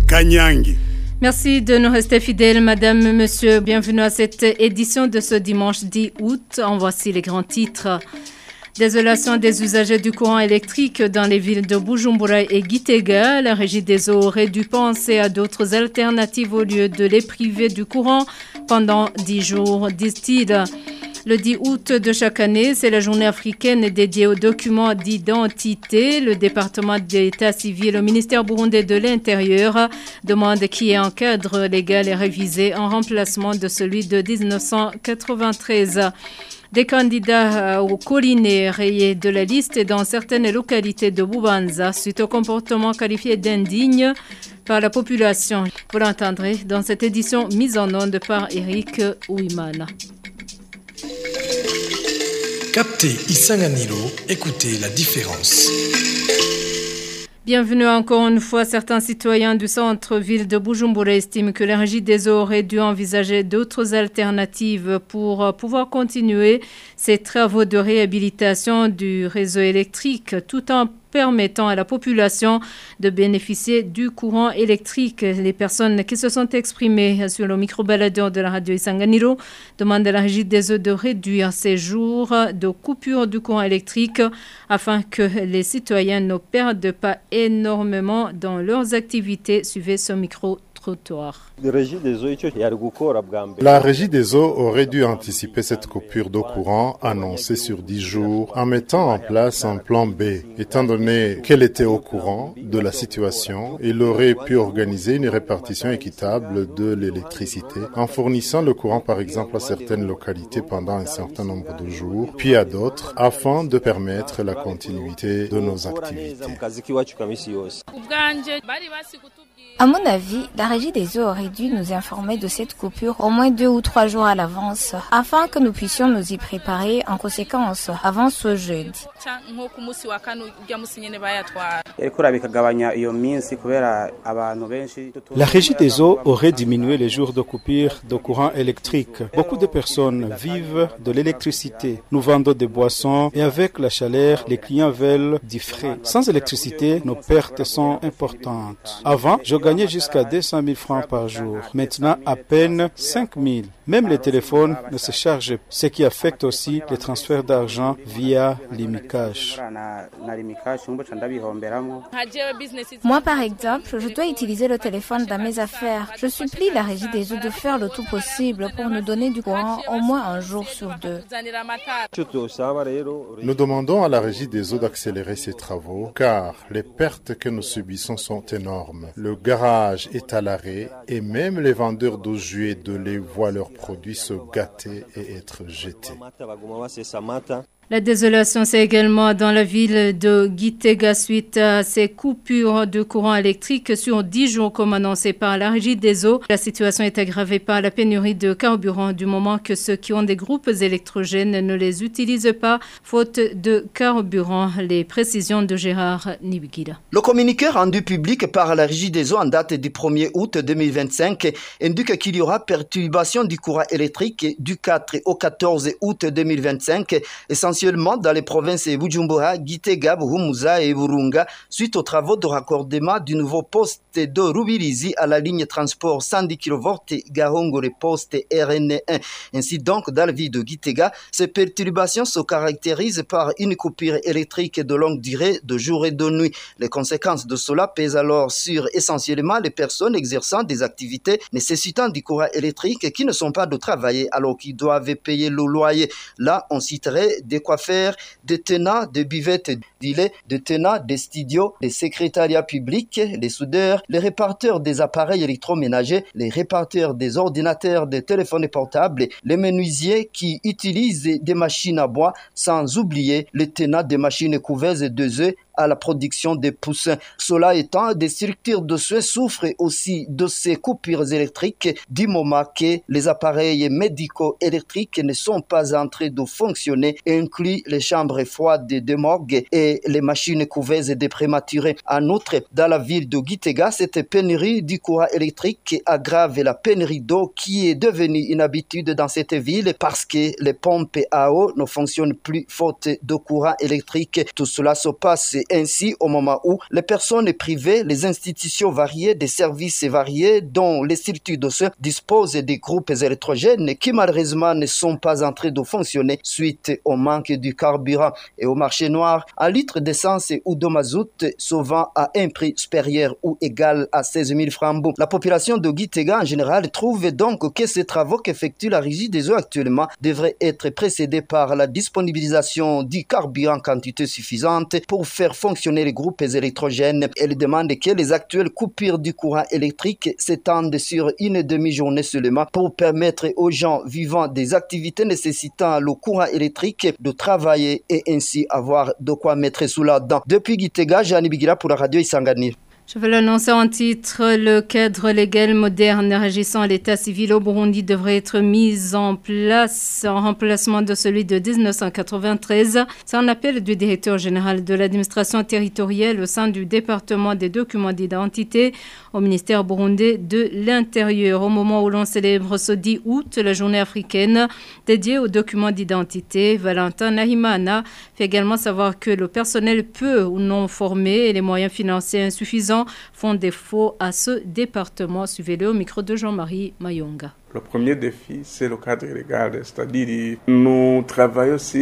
Kanyangi. Merci de nous rester fidèles, madame, monsieur. Bienvenue à cette édition de ce dimanche 10 août. En voici les grands titres. Désolation des usagers du courant électrique dans les villes de Bujumbura et Gitega. La Régie des eaux aurait dû penser à d'autres alternatives au lieu de les priver du courant pendant 10 jours, disent-ils. Le 10 août de chaque année, c'est la journée africaine dédiée aux documents d'identité. Le département d'état civil au ministère burundais de l'Intérieur demande qu'il y ait un cadre légal et révisé en remplacement de celui de 1993. Des candidats aux collines rayés de la liste dans certaines localités de Bubanza suite au comportement qualifié d'indigne par la population. Vous l'entendrez dans cette édition mise en onde par Eric Ouimana. Captez Isanganiro, écoutez la différence. Bienvenue encore une fois. Certains citoyens du centre-ville de Bujumbura estiment que la Régie des eaux aurait dû envisager d'autres alternatives pour pouvoir continuer ces travaux de réhabilitation du réseau électrique tout en permettant à la population de bénéficier du courant électrique. Les personnes qui se sont exprimées sur le micro-baladeur de la radio Isanganiro demandent à la Régie des eaux de réduire ces jours de coupure du courant électrique afin que les citoyens ne perdent pas énormément dans leurs activités. Suivez ce micro-trottoir. La Régie des eaux aurait dû anticiper cette coupure d'eau courant annoncée sur 10 jours en mettant en place un plan B. Étant donné qu'elle était au courant de la situation, il aurait pu organiser une répartition équitable de l'électricité en fournissant le courant par exemple à certaines localités pendant un certain nombre de jours, puis à d'autres afin de permettre la continuité de nos activités. À mon avis, la Régie des eaux aurait dû nous informer de cette coupure au moins 2 ou 3 jours à l'avance, afin que nous puissions nous y préparer en conséquence avant ce jeudi. La Régie des eaux aurait diminué les jours de coupure de courant électrique. Beaucoup de personnes vivent de l'électricité. Nous vendons des boissons et avec la chaleur, les clients veulent du frais. Sans électricité, nos pertes sont importantes. Avant, je gagnais jusqu'à 200 000 francs par jour. Maintenant, à peine 5 000. Même les téléphones ne se chargent pas, ce qui affecte aussi les transferts d'argent via l'Imicash. Moi, par exemple, je dois utiliser le téléphone dans mes affaires. Je supplie la Régie des eaux de faire le tout possible pour nous donner du courant au moins un jour sur 2. Nous demandons à la Régie des eaux d'accélérer ces travaux car les pertes que nous subissons sont énormes. Le garage est à l'arrêt et même les vendeurs d'eau juillet de lait voient leurs produits se gâter et être jetés. La désolation, c'est également dans la ville de Gitega suite à ces coupures de courant électrique sur 10 jours comme annoncé par la Régie des eaux. La situation est aggravée par la pénurie de carburant du moment que ceux qui ont des groupes électrogènes ne les utilisent pas faute de carburant. Les précisions de Gérard Nibigida. Le communiqué rendu public par la Régie des eaux en date du 1er août 2025 indique qu'il y aura perturbation du courant électrique du 4 au 14 août 2025 essentiellement dans les provinces de Bujumbura, Gitega, Buhumuza et Burunga suite aux travaux de raccordement du nouveau poste de Rubirizi à la ligne transport 110 kV Gahongore poste RN1. Ainsi donc, dans la ville de Gitega, ces perturbations se caractérisent par une coupure électrique de longue durée de jour et de nuit. Les conséquences de cela pèsent alors sur essentiellement les personnes exerçant des activités nécessitant du courant électrique qui ne sont pas de travailler alors qu'ils doivent payer le loyer. Là, on citerait des coiffeurs, des tenants, des buvettes d'îlets, des tenants, des studios, des secrétariats publics, les soudeurs, les réparteurs des appareils électroménagers, les réparteurs des ordinateurs, des téléphones portables, les menuisiers qui utilisent des machines à bois, sans oublier les tenants des machines couveuses de œufs à la production des poussins. Cela étant, des structures de soins souffrent aussi de ces coupures électriques du moment que les appareils médicaux électriques ne sont pas en train de fonctionner, inclus les chambres froides des morgues et les machines couveuses des prématurés. En outre, dans la ville de Gitega, cette pénurie du courant électrique aggrave la pénurie d'eau qui est devenue une habitude dans cette ville parce que les pompes à eau ne fonctionnent plus faute de courant électrique. Tout cela se passe ainsi au moment où les personnes privées, les institutions variées, des services variés, dont les structures d'OCE disposent des groupes électrogènes qui malheureusement ne sont pas en train de fonctionner suite au manque du carburant. Et au marché noir, un litre d'essence ou de mazout se vend à un prix supérieur ou égal à 16 000 francs. La population de Gitega en général trouve donc que ces travaux qu'effectue la Régie des eaux actuellement devraient être précédés par la disponibilisation du carburant en quantité suffisante pour faire fonctionner les groupes électrogènes. Elle demande que les actuelles coupures du courant électrique s'étendent sur une demi-journée seulement pour permettre aux gens vivant des activités nécessitant le courant électrique de travailler et ainsi avoir de quoi mettre sous la dent. Depuis Gitega, Jeanne Bigira pour la radio Isangani. Je vais l'annoncer en titre. Le cadre légal moderne régissant l'état civil au Burundi devrait être mis en place en remplacement de celui de 1993. C'est un appel du directeur général de l'administration territoriale au sein du département des documents d'identité au ministère burundais de l'Intérieur. Au moment où l'on célèbre ce 10 août, la journée africaine dédiée aux documents d'identité, Valentin Nahimana fait également savoir que le personnel peu ou non formé et les moyens financiers insuffisants font défaut à ce département. Suivez-le au micro de Jean-Marie Mayonga. Le premier défi, c'est le cadre légal, c'est-à-dire nous travaillons sur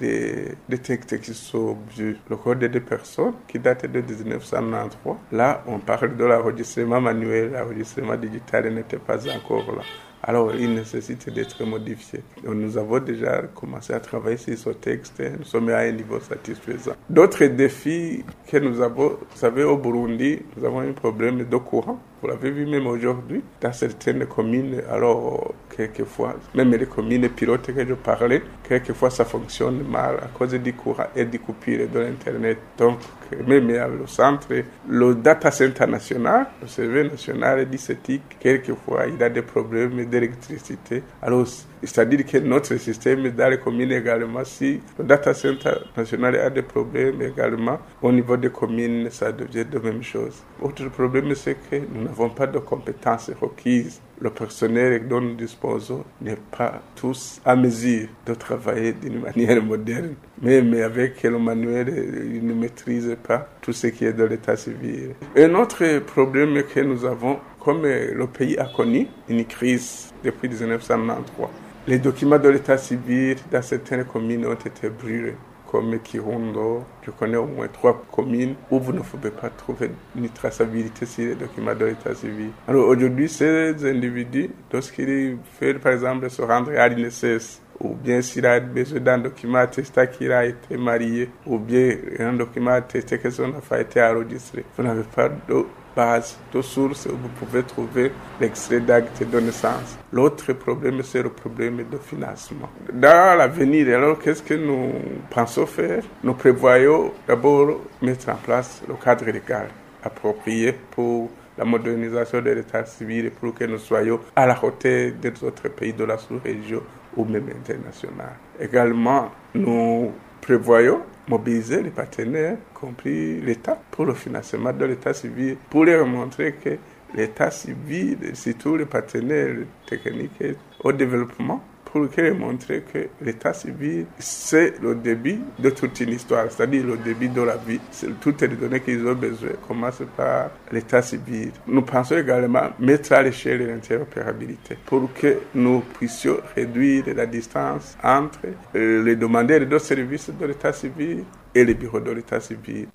les textes qui sont le code des personnes qui date de 1993. Là, on parle de l'enregistrement manuel, l'enregistrement digital n'était pas encore là. Alors, il nécessite d'être modifié. Donc, nous avons déjà commencé à travailler sur ce texte. Nous sommes à un niveau satisfaisant. D'autres défis que nous avons, vous savez, au Burundi, nous avons un problème de courant. Vous l'avez vu même aujourd'hui, dans certaines communes, alors quelquefois, même les communes pilotes que je parlais, quelquefois ça fonctionne mal à cause du courant et du coupure de l'Internet. Donc, même au centre, le data center national, le CV national d'ICETIC, quelquefois il a des problèmes d'électricité. Alors, c'est-à-dire que notre système dans les communes également, si le data center national a des problèmes également, au niveau des communes, ça devient la même chose. Autre problème, c'est que nous n'avons pas de compétences requises. Le personnel dont nous disposons n'est pas tous à mesure de travailler d'une manière moderne. Même avec le manuel, ils ne maîtrisent pas tout ce qui est de l'état civil. Un autre problème que nous avons, comme le pays a connu une crise depuis 1993, les documents de l'état civil dans certaines communes ont été brûlés. Comme Kirundo, je connais au moins 3 communes où vous ne pouvez pas trouver une traçabilité sur les documents de l'état civil. Alors aujourd'hui, ces individus, lorsqu'ils veulent par exemple se rendre à l'INSS, ou bien s'il a besoin d'un document attestant qu'il a été marié, ou bien un document attestant que son enfant a été enregistré, vous n'avez pas de base, de source où vous pouvez trouver l'extrait d'acte de naissance. L'autre problème, c'est le problème de financement. Dans l'avenir, alors, qu'est-ce que nous pensons faire? Nous prévoyons d'abord mettre en place le cadre légal approprié pour la modernisation de l'état civil et pour que nous soyons à la hauteur des autres pays de la sous-région ou même internationale. Également, nous prévoyons mobiliser les partenaires, compris l'État, pour le financement de l'état civil, pour leur montrer que l'état civil, surtout les partenaires techniques au développement, pour leur montrer que l'état civil, c'est le début de toute une histoire, c'est-à-dire le début de la vie. Toutes les données qu'ils ont besoin commencent par l'état civil. Nous pensons également mettre à l'échelle l'interopérabilité pour que nous puissions réduire la distance entre les demandeurs de services de l'état civil et les bureaux de l'état civil.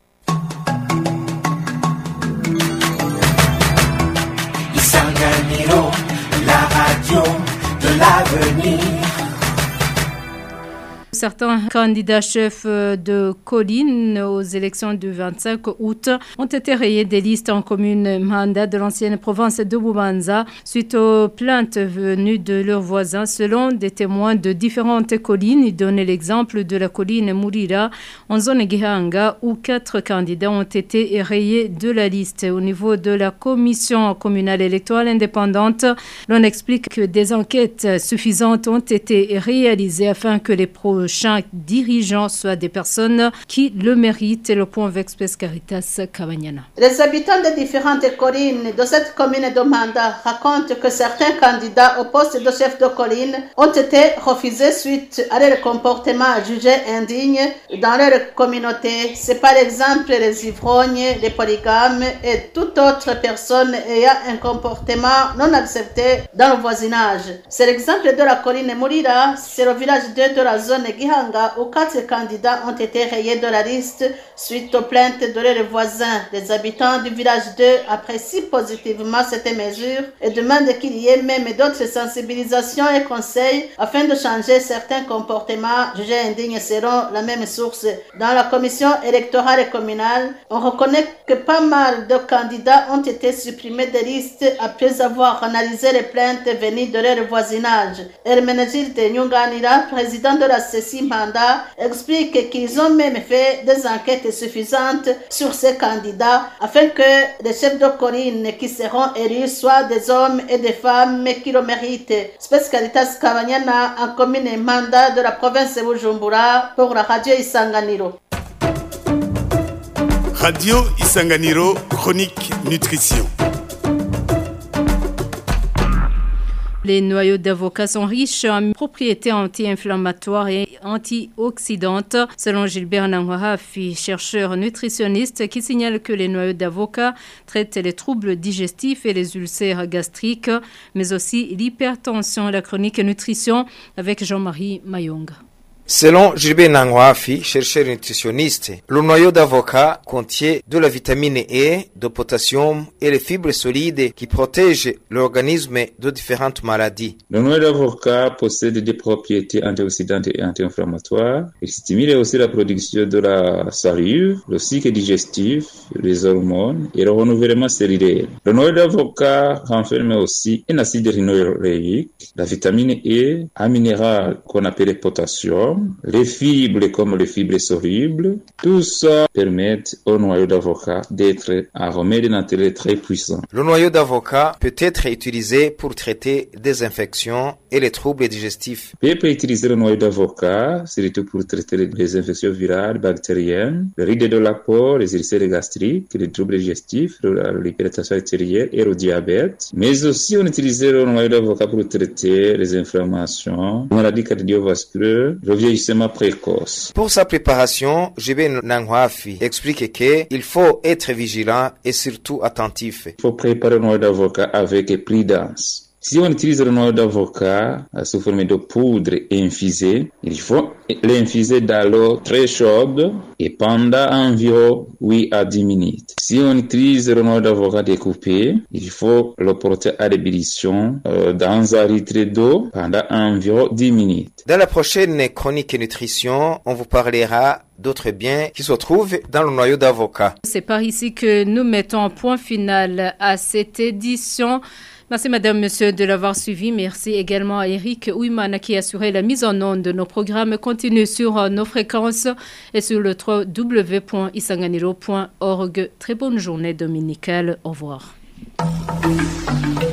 Isanganiro, la radio de l'avenir. Certains candidats chefs de colline aux élections du 25 août ont été rayés des listes en commune mandat de l'ancienne province de Bubanza suite aux plaintes venues de leurs voisins. Selon des témoins de différentes collines, ils donnaient l'exemple de la colline Mourira en zone Gihanga où 4 candidats ont été rayés de la liste. Au niveau de la commission communale électorale indépendante, l'on explique que des enquêtes suffisantes ont été réalisées afin que les prochaines prochains dirigeants soient des personnes qui le méritent. Et le point avec Space Caritas Kabanyana. Les habitants des différentes collines de cette commune de Manda racontent que certains candidats au poste de chef de colline ont été refusés suite à leur comportement jugé indigne dans leur communauté. C'est par exemple les ivrognes, les polygames et toute autre personne ayant un comportement non accepté dans le voisinage. C'est l'exemple de la colline Mourira, c'est le village 2 de la zone Gihanga où 4 candidats ont été rayés de la liste suite aux plaintes de leurs voisins. Les habitants du village 2 apprécient positivement cette mesure et demandent qu'il y ait même d'autres sensibilisations et conseils afin de changer certains comportements jugés indignes selon la même source. Dans la commission électorale communale, on reconnaît que pas mal de candidats ont été supprimés des listes après avoir analysé les plaintes venues de leur voisinage. Hermenegilde Nyunganira, président de la CECI Manda, explique qu'ils ont même fait des enquêtes suffisantes sur ces candidats afin que les chefs de colline qui seront élus soient des hommes et des femmes qui le méritent. Space Caritas Kabanyana en commune Manda de la province de Bujumbura pour la radio Isanganiro. Radio Isanganiro, chronique nutrition. Les noyaux d'avocat sont riches en propriétés anti-inflammatoires et antioxydantes, selon Gilbert Nangwahafi, chercheur nutritionniste, qui signale que les noyaux d'avocat traitent les troubles digestifs et les ulcères gastriques, mais aussi l'hypertension. La chronique nutrition avec Jean-Marie Mayonga. Selon Gilbert Nangwahafi, chercheur nutritionniste, le noyau d'avocat contient de la vitamine E, de potassium et les fibres solides qui protègent l'organisme de différentes maladies. Le noyau d'avocat possède des propriétés antioxydantes et anti-inflammatoires. Il stimule aussi la production de la salive, le cycle digestif, les hormones et le renouvellement cellulaire. Le noyau d'avocat renferme aussi un acide rhénoïque, la vitamine E, un minéral qu'on appelle potassium, les fibres comme les fibres solubles. Tout ça permet au noyau d'avocat d'être un remède naturel très puissant. Le noyau d'avocat peut être utilisé pour traiter des infections et les troubles digestifs. On peut utiliser le noyau d'avocat, surtout pour traiter les infections virales, bactériennes, le ride de la peau, les ulcères gastriques, les troubles digestifs, l'hypertension artérielle et le diabète. Mais aussi, on utilise le noyau d'avocat pour traiter les inflammations, maladies cardiovasculaires, le vieillissement précoce. Pour sa préparation, Gilbert Nangwahafi explique qu'il faut être vigilant et surtout attentif. Il faut préparer le noyau d'avocat avec prudence. Si on utilise le noyau d'avocat sous forme de poudre infusée, il faut l'infuser dans l'eau très chaude et pendant environ 8 à 10 minutes. Si on utilise le noyau d'avocat découpé, il faut le porter à l'ébullition dans un litre d'eau pendant environ 10 minutes. Dans la prochaine chronique nutrition, on vous parlera d'autres biens qui se trouvent dans le noyau d'avocat. C'est par ici que nous mettons un point final à cette édition. Merci madame, monsieur de l'avoir suivi. Merci également à Eric Ouimana qui a assuré la mise en onde de nos programmes. Continue sur nos fréquences et sur le www.isanganiro.org. Très bonne journée dominicale. Au revoir.